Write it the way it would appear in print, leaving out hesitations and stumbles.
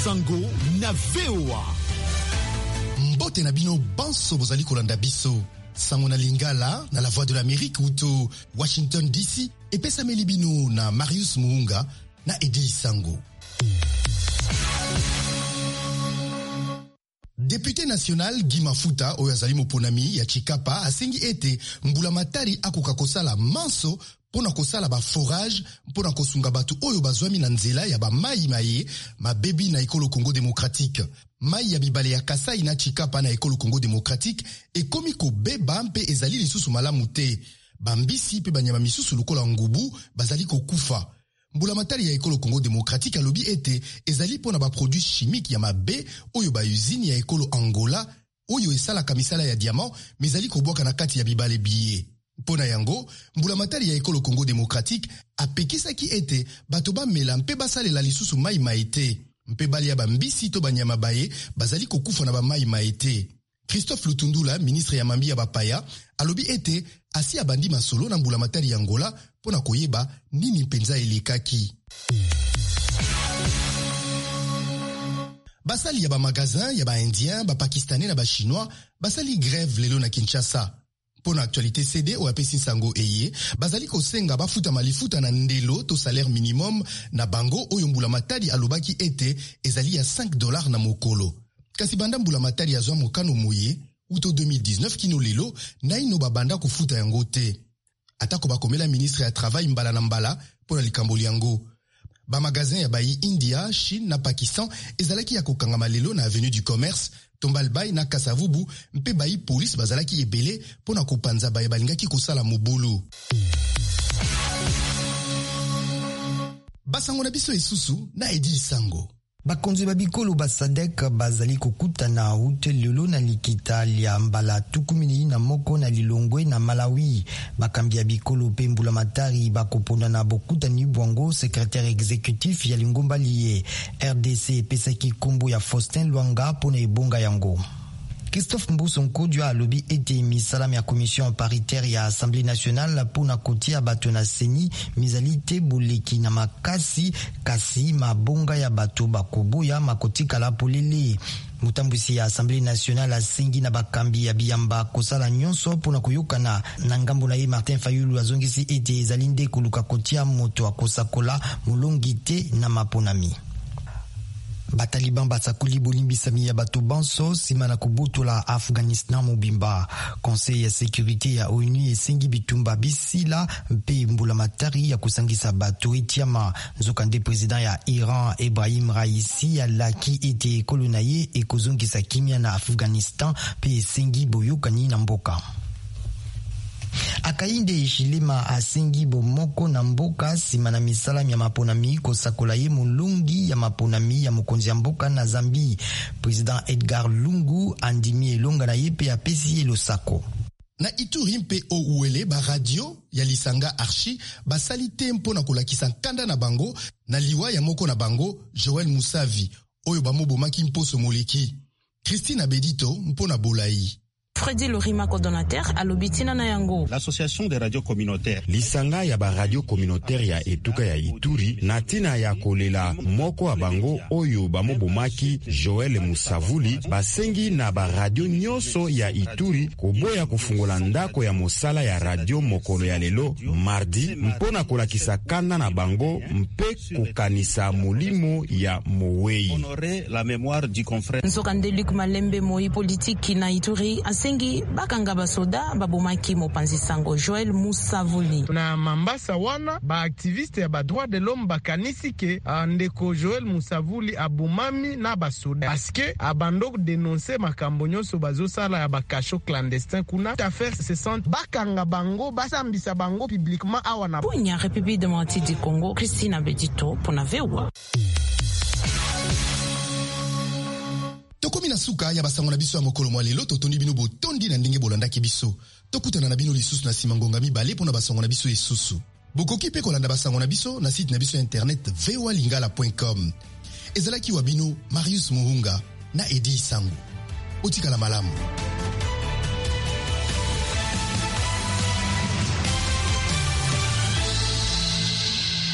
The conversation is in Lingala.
Sango na VOA. Mbote na bino banso bozali kolanda biso. Sango na Lingala na la Voix de l'Amérique uto Washington DC epesa melibino na Marius Muhunga na Edi Sango. Député national Guy Mafuta oyo azali moponami ya Chikapa asengi ete mbula matari akoka kosala manso pona kosala ba forage pona kosunga batu oyo bazwami na nzela ya ba mai maye mabebi na ekolo Congo démocratique. Mai ya bibale ya Kasai na Chikapa na ekolo Congo démocratique ekomi kobeba mpe ezali lisusu malamu te. Bambisi pe banyama misusu lokola ngubu bazali kokufa. Mbula matari ya ekolo Congo démocratique alobi ete ezali pona ba produits chimiques ya mabe oyo ba usine ya ekolo Angola oyo esala kamisala ya diamant mezali kobwaka na kati ya bibale biye. Pona yango, mbula matari ya ekolo Congo démocratique apekisaki ete bato ba mela mpe basalela lisusu mai maite. Mpe bali ya bambisi to banyama baye bazali kokufa na ba mai maite. Christophe Lutundula, ministre ya mambi ya bapaya, alobi ete asi abandi masolo na mbula matari ya Angola pona koyeba nini mpenza elekaki. Basali ya ba magazin, ya ba indien, ba pakistanais na ba chinois, basali grève lelo na Kinshasa. Pona actualité CD ou apesi sango eye, bazali kosenga bafuta malifuta na ndelo to salaire minimum na bango oyo mbula matari alobaki ete ezali ya $5 na mokolo. Kasi banda mbula matari ya zwa mokano moye, uto 2019 kino lelo, na ino babanda kufuta yango te. Atako bakomela ministre ya travail mbala na mbala, pona likamboli yango. Ba magazin ya bayi India, Chine na Pakistan, ezalaki ya kokangama lelo na avenue du commerce, Tombalbay na Kasavubu, mpe bayi police bazalaki ebele, pona kopanza baye balingaki kosala mobulu. Basango na biso esusu na Edi Sango. Bakonzi babikolo basadek bazali kokutana ute lelo na likita lia mbala tukumini na moko na Lilongwe na Malawi. Bakambi ya bikolo pe mbula matari bakopona na bokutani bwango secrétaire exécutif ya Lingomba liye. RDC pesaki kombo ya Faustin Luanga pona ebonga yango. Christophe Mbuso Nkodio alobi ete misalam ya commission paritaire ya Assemblée nationale pona kotia bato na seni mizali te boleki na makasi kasi mabonga ya bato bakoboya makotika la polele. Mutambusi ya Assemblée nationale asengi na bakambi ya biyamba kosala nyonso pona koyokana na ngambo na ye. Martin Fayulu azongisi ete ezali nde koluka kotia moto akosakola molongi te na maponami. Bataliban batsakuli bolimbisami ya bato banso sima na kubutola Afghanistan mobimba. Conseil ya sécurité ya ONU esengi bitumba bisila mpe mbula matari ya kusangisa bato etiama. Nzokande president ya Iran Ebrahim Raisi alaki ete ekolo na ye ekozongisa kimia na Afghanistan pe esengi boyokani na mboka. Akainde Ishilema asengi bomoko na mboka sima na misalam ya maponami kosakola ye mulungi ya maponami ya mokonzi ya mboka na Zambi. President Edgar Lungu andimi elonga na ye pe apesi ye losako. Na Ituri mpe ouele ba radio ya Lisanga Archi basali te mpona kolakisa nkanda na bango na liwa ya moko na bango Joël Moussavi oyo bamobomaki mposo moleki. Christine Abedito mpona bolai. Freddy Lorima, coordonnateur à l'Obitina Nayango. L'association des radios communautaires. Lisanga ya ba radio communautaire ya etuka ya Ituri na tina ya kolela moko abango oyo bamobomaki Joël Musavuli basengi na ba radio nyoso ya Ituri koboya kufungola ndako ya mosala ya radio mokolo ya lelo mardi mpona kolakisa kanda na bango mpe kukanisa mulimo ya Mowei. Honorer la mémoire du confrère. Nzokande Luc Malembe moi politique na Ituri sengi bakanga basoda babomaki mopanzi sango Joël Musavuli. Na Mambasa wana ba activiste ya ba droit de l'homme bakanisi ke ndeko Joël Musavuli abumami na basoda paske abando dénoncer makambo nyonso bazosala ya bakasho clandestin kuna affaire se sent bakanga bango basambisa bango publiquement awana. Punya République démocratique du Congo, Christine Abedito pour na VOA. Tokomi na suka ya basango na biso ya mokolo mwa lelo totondi bino botondi na ndenge bolandaki biso. Tokutana na bino lisusu na simangonga mibale pona basango na biso esusu. Bokoki pe kolanda basango na biso na site na biso internet voalingala.com. Ezalaki wa bino Marius Muhunga na Edi Sango. Otikala malamu.